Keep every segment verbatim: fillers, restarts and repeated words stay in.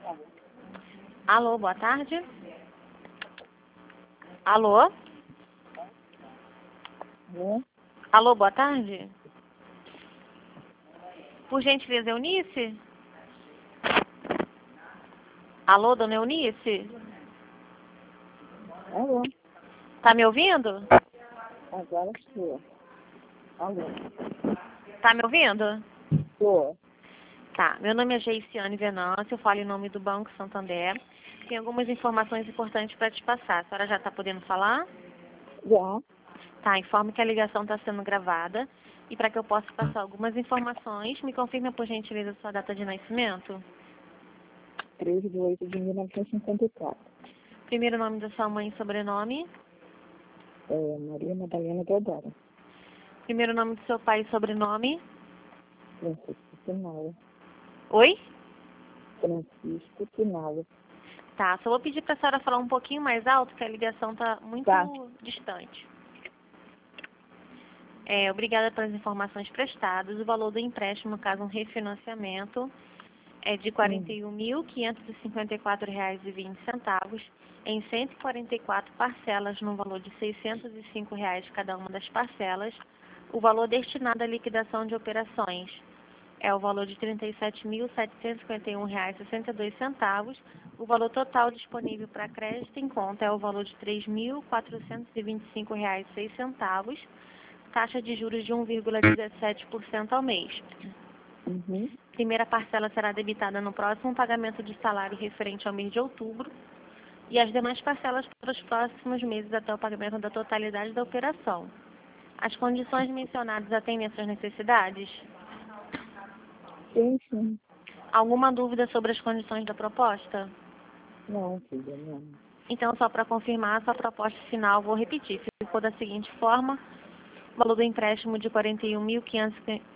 Alô, boa tarde. Alô? É? Alô, boa tarde. Por gentileza, Eunice? Alô, dona Eunice? Alô? Tá me ouvindo? Agora estou. Alô? Tá me ouvindo? Estou. Tá, meu nome é Geiciane Venâncio, eu falo em nome do Banco Santander. Tem algumas informações importantes para te passar. A senhora já está podendo falar? Já. Tá, informo que a ligação está sendo gravada. E para que eu possa passar algumas informações, me confirme, por gentileza, sua data de nascimento. treze de oito de mil novecentos e cinquenta e quatro. Primeiro nome da sua mãe e sobrenome. É, Maria Madalena Deodoro. Primeiro nome do seu pai e sobrenome. Francisco Pinal. Oi? Francisco Pinal. Tá, só vou pedir para a senhora falar um pouquinho mais alto, que a ligação está muito Tá. distante. É, obrigada pelas informações prestadas. O valor do empréstimo, caso um refinanciamento, é de quarenta e um mil, quinhentos e cinquenta e quatro reais e vinte centavos em cento e quarenta e quatro parcelas, no valor de seiscentos e cinco reais cada uma das parcelas. O valor destinado à liquidação de operações é o valor de trinta e sete mil, setecentos e cinquenta e um reais e sessenta e dois centavos. O valor total disponível para crédito em conta é o valor de três mil, quatrocentos e vinte e cinco reais e seis centavos. Taxa de juros de um vírgula dezessete por cento ao mês. Uhum. Primeira parcela será debitada no próximo pagamento de salário referente ao mês de outubro e as demais parcelas para os próximos meses até o pagamento da totalidade da operação. As condições mencionadas atendem às suas necessidades? Sim, sim. Alguma dúvida sobre as condições da proposta? Não, filha, não. Então, só para confirmar, sua proposta final, vou repetir, ficou da seguinte forma: o valor do empréstimo de quarenta e um mil, quinhentos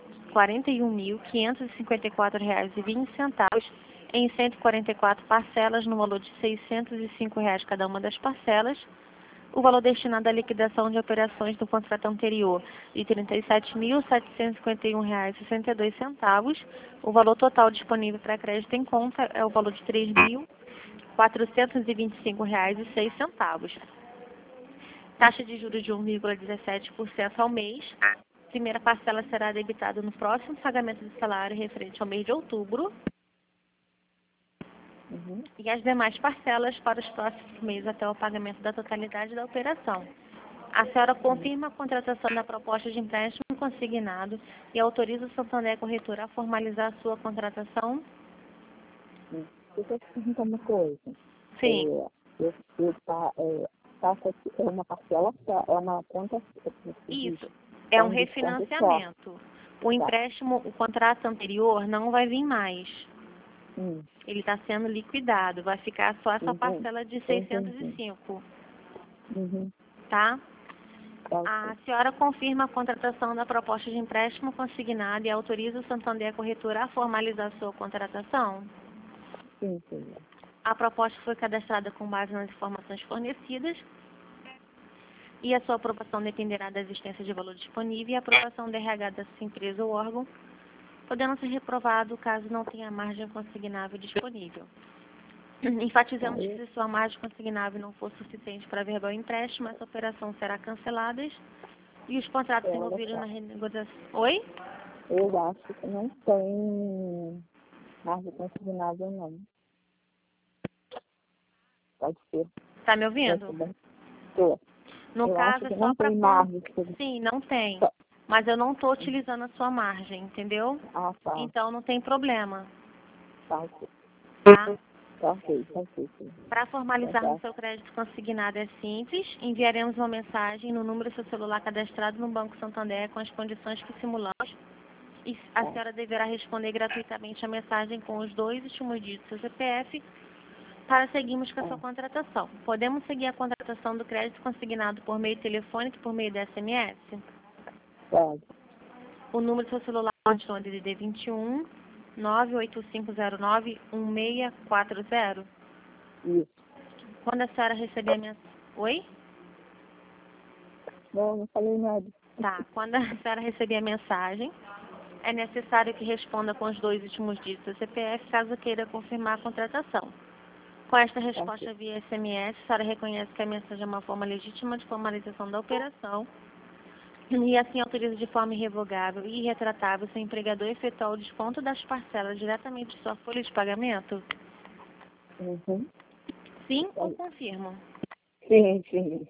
e cinquenta e quatro reais e vinte centavos em cento e quarenta e quatro parcelas, no valor de seiscentos e cinco reais cada uma das parcelas. O valor destinado à liquidação de operações do contrato anterior de trinta e sete mil, setecentos e cinquenta e um reais e sessenta e dois centavos. O valor total disponível para crédito em conta é o valor de três mil, quatrocentos e vinte e cinco reais e seis centavos. Taxa de juros de um vírgula dezessete por cento ao mês. Primeira parcela será debitada no próximo pagamento do salário referente ao mês de outubro. Uhum. E as demais parcelas para os próximos meses até o pagamento da totalidade da operação. A senhora confirma a contratação da proposta de empréstimo consignado e autoriza o Santander Corretora a formalizar a sua contratação? Sim. Deixa eu te perguntar uma coisa. Sim. É, eu, eu, tá, é, taxa aqui é uma parcela só, é uma conta. Isso. É um um desconto refinanciamento. O empréstimo, o contrato anterior não vai vir mais. Hum. Ele está sendo liquidado. Vai ficar só essa Entendi. parcela de seiscentos e cinco, Uhum. tá? Tá, A senhora confirma a contratação da proposta de empréstimo consignado e autoriza o Santander Corretora a formalizar a sua contratação? sim, filha. A proposta foi cadastrada com base nas informações fornecidas e a sua aprovação dependerá da existência de valor disponível e a aprovação da R H da sua empresa ou órgão, podendo ser reprovado caso não tenha margem consignável disponível. Enfatizamos que se sua margem consignável não for suficiente para verbar o empréstimo, essa operação será cancelada e os contratos Olha envolvidos só. na renegociação... Oi? Eu acho que não tem margem consignável, não. Pode ser. Tá me Pode ser ouvindo? bem. Tô. No Eu caso, acho é que só não para... tem margem. Sim, não tem. Tá. Mas eu não estou utilizando a sua margem, entendeu? Ah, tá. Então não tem problema, Tá, ok. tá? Tá, ok. Tá, ok. Sim. Para formalizarmos Tá, seu crédito consignado é simples. Enviaremos uma mensagem no número do seu celular cadastrado no Banco Santander com as condições que simulamos. E a tá. senhora deverá responder gratuitamente a mensagem com os dois últimos dígitos do seu C P F para seguirmos com a sua Tá. contratação. Podemos seguir a contratação do crédito consignado por meio telefônico e por meio de S M S? Pode. O número do seu celular continua D D D vinte e um, nove oito cinco zero nove, um seis quatro zero. Isso. Quando a senhora receber a mensagem... Oi? Não, não falei nada. Tá. Quando a senhora receber a mensagem, É necessário que responda com os dois últimos dígitos do C P F caso queira confirmar a contratação. Com esta resposta via S M S, a senhora reconhece que a mensagem é uma forma legítima de formalização da operação e assim autoriza de forma irrevogável e irretratável seu empregador efetuar o desconto das parcelas diretamente de sua folha de pagamento? Uhum. Sim ou confirmo? Sim, sim.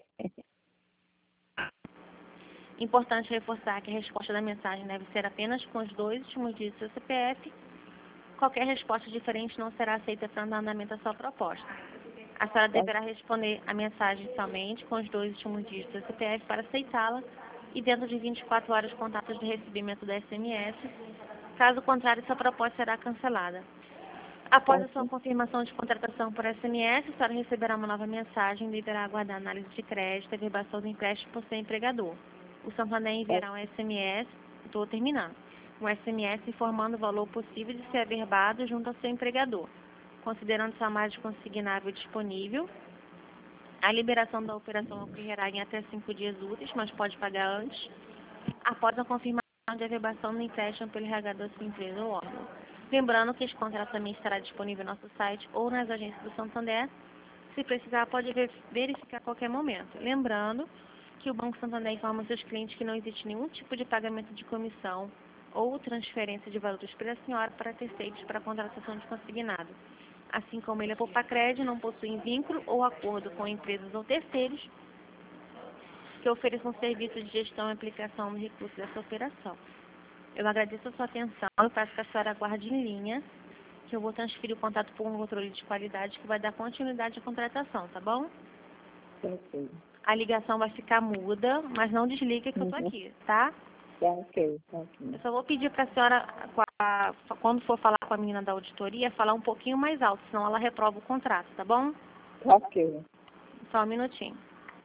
Importante reforçar que a resposta da mensagem deve ser apenas com os dois últimos dígitos do C P F. Qualquer resposta diferente não será aceita para dar andamento à sua proposta. A senhora deverá responder a mensagem somente com os dois últimos dígitos do C P F para aceitá-la e dentro de vinte e quatro horas contatos de recebimento da S M S. Caso contrário, sua proposta será cancelada. Após a sua confirmação de contratação por S M S, a senhora receberá uma nova mensagem e deverá aguardar análise de crédito e averbação do empréstimo por seu empregador. O Santander enviará um S M S, estou terminando, um S M S informando o valor possível de ser averbado junto ao seu empregador, considerando sua margem consignável disponível. A liberação da operação ocorrerá em até cinco dias úteis, mas pode pagar antes, após a confirmação de averbação do empréstimo pelo R H da sua empresa ou órgão. Lembrando que este contrato também estará disponível no nosso site ou nas agências do Santander. Se precisar, pode verificar a qualquer momento. Lembrando que o Banco Santander informa aos seus clientes que não existe nenhum tipo de pagamento de comissão ou transferência de valores pela senhora para terceiros para a contratação de consignado. Assim como ele, a Poupacred não possui vínculo ou acordo com empresas ou terceiros que ofereçam serviços de gestão e aplicação do recurso dessa operação. Eu agradeço a sua atenção e peço que a senhora aguarde em linha, que eu vou transferir o contato por um controle de qualidade que vai dar continuidade à contratação, tá bom? Ok. A ligação vai ficar muda, mas não desliga que eu tô aqui, tá? Tá ok, tá ok. Eu só vou pedir para a senhora, quando for falar com a menina da auditoria, falar um pouquinho mais alto, senão ela reprova o contrato, tá bom? Tá ok. Só um minutinho.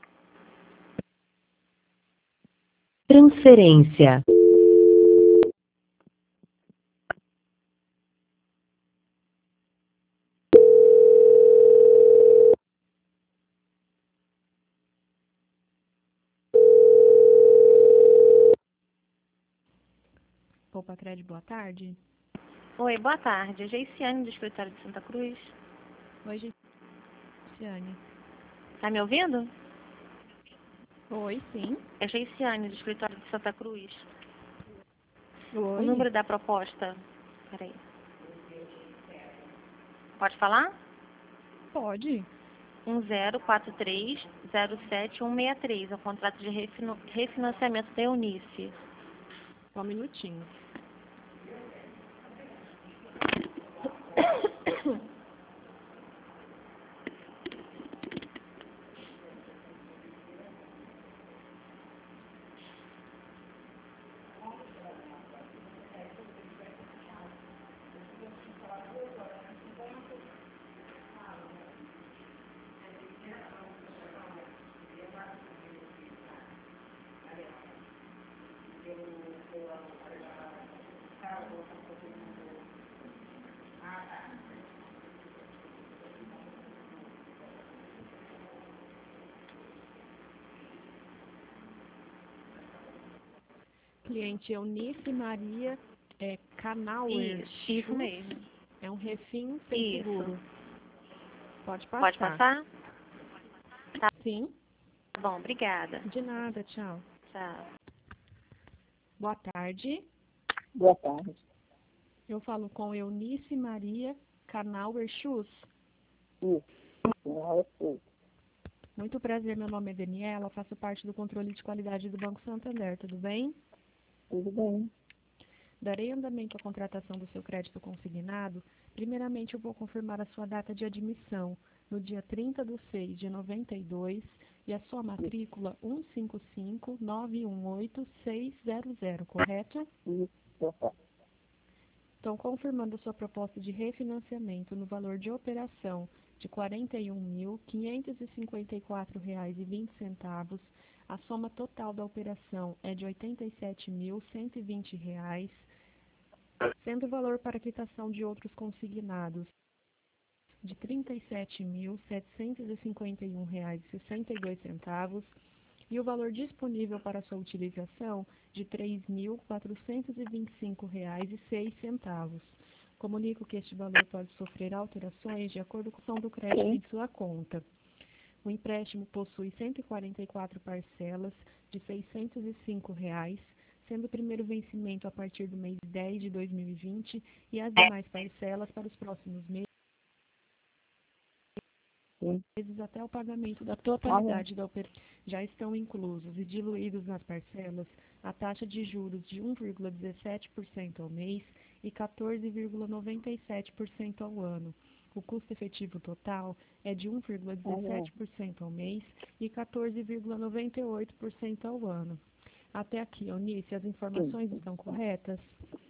Transferência. Poupacred, boa tarde. Oi, boa tarde. Geiciane, do escritório de Santa Cruz. Oi, Geiciane. Tá me ouvindo? Oi, sim. É Geiciane, do escritório de Santa Cruz. Oi. O número da proposta... Peraí. Pode falar? Pode. um zero quatro três zero sete um seis três. É o contrato de refino- refinanciamento da Eunice. Só um minutinho. Cliente Eunice Maria é, Canauer. Isso, isso mesmo. É um refim sem Isso. seguro. Pode passar. Pode passar? Sim. Tá bom, obrigada. De nada, tchau. Tchau. Boa tarde. Boa tarde. Eu falo com Eunice Maria Canauer Schutz. Isso. Não, eu Muito prazer, meu nome é Daniela, faço parte do controle de qualidade do Banco Santander, tudo bem? Tudo bem. Darei andamento à contratação do seu crédito consignado. Primeiramente, eu vou confirmar a sua data de admissão, no dia trinta de seis de noventa e dois, e a sua matrícula um cinco cinco nove um oito seis zero zero, correto? Isso, tá. Estão confirmando sua proposta de refinanciamento no valor de operação de quarenta e um mil quinhentos e cinquenta e quatro reais e vinte centavos. A soma total da operação é de oitenta e sete mil cento e vinte reais, sendo o valor para quitação de outros consignados de trinta e sete mil setecentos e cinquenta e um reais e sessenta e dois centavos. e o valor disponível para sua utilização de três mil quatrocentos e vinte e cinco reais e seis centavos. Comunico que este valor pode sofrer alterações de acordo com a ação do crédito Sim. em sua conta. O empréstimo possui cento e quarenta e quatro parcelas de seiscentos e cinco reais, sendo o primeiro vencimento a partir do mês dez de dois mil e vinte e as demais parcelas para os próximos meses Sim. até o pagamento da totalidade da operação. Já estão inclusos e diluídos nas parcelas a taxa de juros de um vírgula dezessete por cento ao mês e quatorze vírgula noventa e sete por cento ao ano. O custo efetivo total é de um vírgula dezessete por cento ao mês e quatorze vírgula noventa e oito por cento ao ano. Até aqui, Eunice, as informações estão corretas?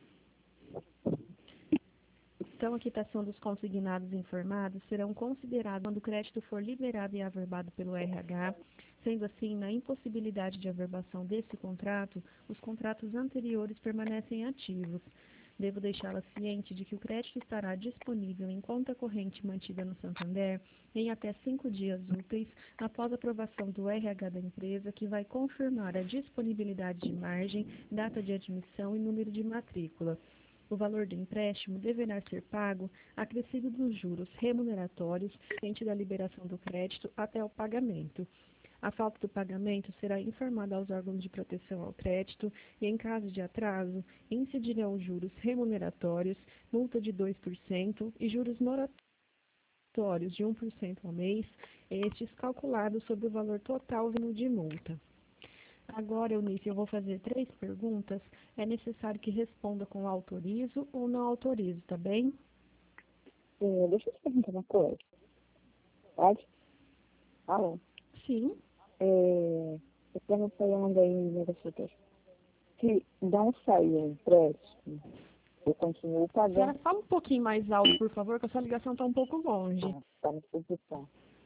Então, a quitação dos consignados informados serão considerados quando o crédito for liberado e averbado pelo R H. Sendo assim, na impossibilidade de averbação desse contrato, os contratos anteriores permanecem ativos. Devo deixá-la ciente de que o crédito estará disponível em conta corrente mantida no Santander em até cinco dias úteis após a aprovação do R H da empresa, que vai confirmar a disponibilidade de margem, data de admissão e número de matrícula. O valor do empréstimo deverá ser pago acrescido dos juros remuneratórios frente da liberação do crédito até o pagamento. A falta do pagamento será informada aos órgãos de proteção ao crédito e, em caso de atraso, incidirão juros remuneratórios, multa de dois por cento e juros moratórios de um por cento ao mês, estes calculados sobre o valor total de multa. Agora, Eunice, eu vou fazer três perguntas. É necessário que responda com autorizo ou não autorizo, tá bem? É, deixa eu te perguntar uma coisa. Pode? Alô? Sim. É, eu estava falando aí no negócio desse. Se não sair o empréstimo, eu continuo Senhora, pagando. fala um pouquinho mais alto, por favor, que a sua ligação está um pouco longe. Está me preocupando.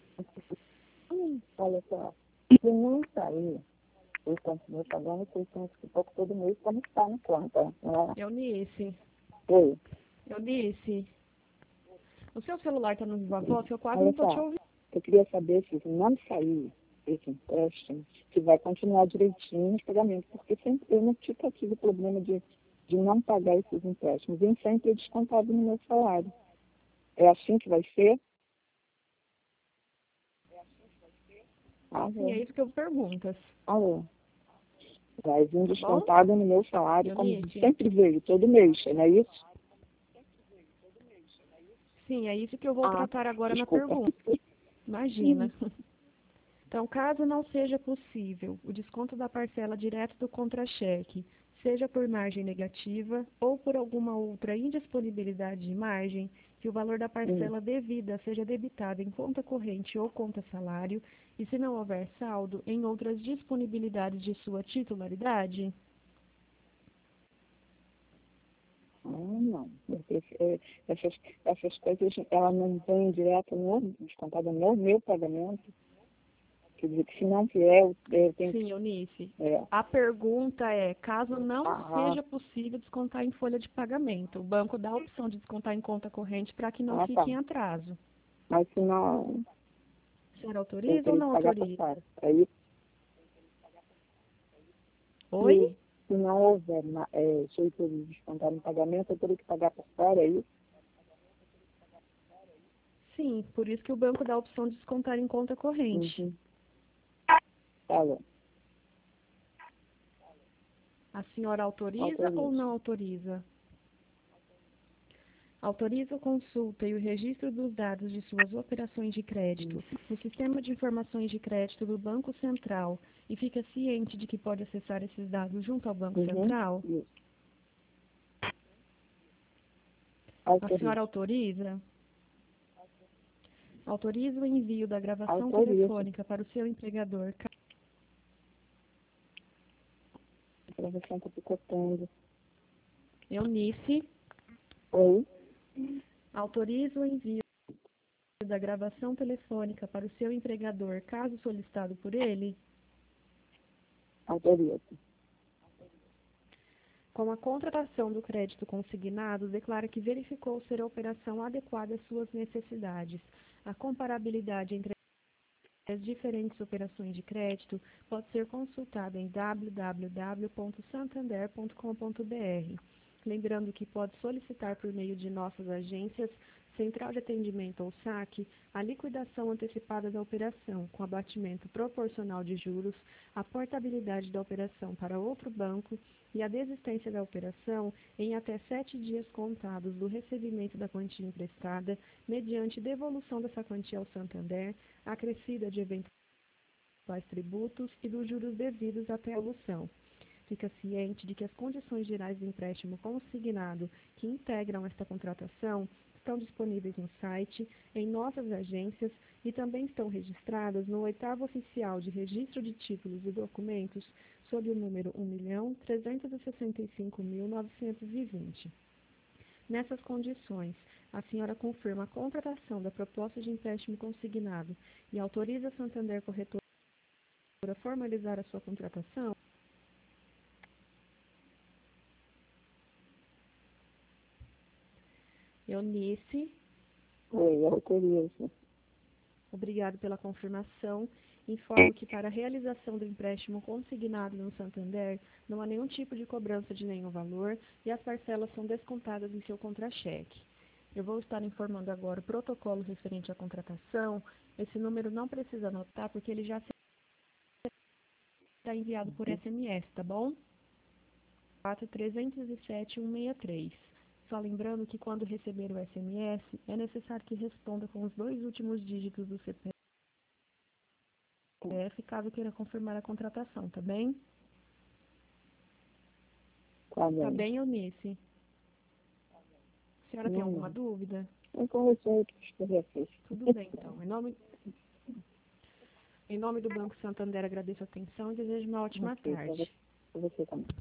Olha só, se não sair, eu continuo pagando seiscentos e pouco todo mês, como está na conta, né? Eunice, Oi, Eunice, o seu celular está no Viva Voz, eu quase olha não estou te só, ouvindo. eu queria saber se não sair esse empréstimo, se vai continuar direitinho os pagamentos, porque sempre eu não tive tive problema de, de não pagar esses empréstimos, vem sempre descontado no meu salário. É assim que vai ser? Sim, é Alô, isso que eu pergunto, alô. Vai vir tá bom? descontado no meu salário, como Eunice, sempre veio, todo mês, não é isso? sim, é isso que eu vou Ah, tratar agora na desculpa. pergunta. Imagina. Então, caso não seja possível o desconto da parcela direto do contra-cheque, seja por margem negativa ou por alguma outra indisponibilidade de margem, que o valor da parcela devida seja debitado em conta corrente ou conta salário, e se não houver saldo, em outras disponibilidades de sua titularidade? Ah, não. Porque, é, essas, essas coisas, ela não vem direto no descontada no meu pagamento. Quer dizer, que se não vier, eu, eu tenho que... Sim, Eunice. É, A pergunta é, caso não ah, seja possível descontar em folha de pagamento, o banco dá a opção de descontar em conta corrente para que não ah, tá. fique em atraso. Mas se não, A senhora eu autoriza ou teria não que pagar por autoriza? fora. Aí, Oi? se, se não houver na- é, jeito de descontar no pagamento, eu teria que pagar por fora, é isso? Sim, por isso que o banco dá a opção de descontar em conta corrente. Uhum. Tá bom. A senhora autoriza ou Autorizo. não autoriza? Autoriza a consulta e o registro dos dados de suas operações de crédito no Sistema de Informações de Crédito do Banco Central e fica ciente de que pode acessar esses dados junto ao Banco Uhum. Central? Isso. A senhora Autorizo. autoriza? Autoriza o envio da gravação Autorizo. telefônica para o seu empregador. A gravação está picotando. Eunice, Oi? autoriza o envio da gravação telefônica para o seu empregador, caso solicitado por ele? Autorizo. Com a contratação do crédito consignado, declara que verificou ser a operação adequada às suas necessidades. A comparabilidade entre as diferentes operações de crédito pode ser consultada em w w w ponto santander ponto com ponto b r. Lembrando que pode solicitar por meio de nossas agências, Central de Atendimento ou saque, a liquidação antecipada da operação, com abatimento proporcional de juros, a portabilidade da operação para outro banco e a desistência da operação em até sete dias contados do recebimento da quantia emprestada, mediante devolução dessa quantia ao Santander, acrescida de eventuais tributos e dos juros devidos até a devolução. Fica ciente de que as condições gerais do empréstimo consignado que integram esta contratação estão disponíveis no site, em nossas agências e também estão registradas no oitavo oficial de registro de títulos e documentos sob o número um milhão trezentos e sessenta e cinco mil novecentos e vinte. Nessas condições, a senhora confirma a contratação da proposta de empréstimo consignado e autoriza a Santander Corretora a formalizar a sua contratação? Eunice, Oi, eu autorizo. obrigado pela confirmação. Informo que para a realização do empréstimo consignado no Santander, não há nenhum tipo de cobrança de nenhum valor e as parcelas são descontadas em seu contra-cheque. Eu vou estar informando agora o protocolo referente à contratação. Esse número não precisa anotar porque ele já será enviado por S M S, tá bom? quatro três zero sete um seis três. Só lembrando que quando receber o S M S, é necessário que responda com os dois últimos dígitos do C P F, caso queira confirmar a contratação, tá bem? Tá bem. Tá bem, Eunice? A senhora tem Não, alguma não. dúvida? Eu conversei com os corretores. Tudo bem, então. Em nome, em nome do Banco Santander, agradeço a atenção e desejo uma ótima Ok, pra tarde. você, pra você também.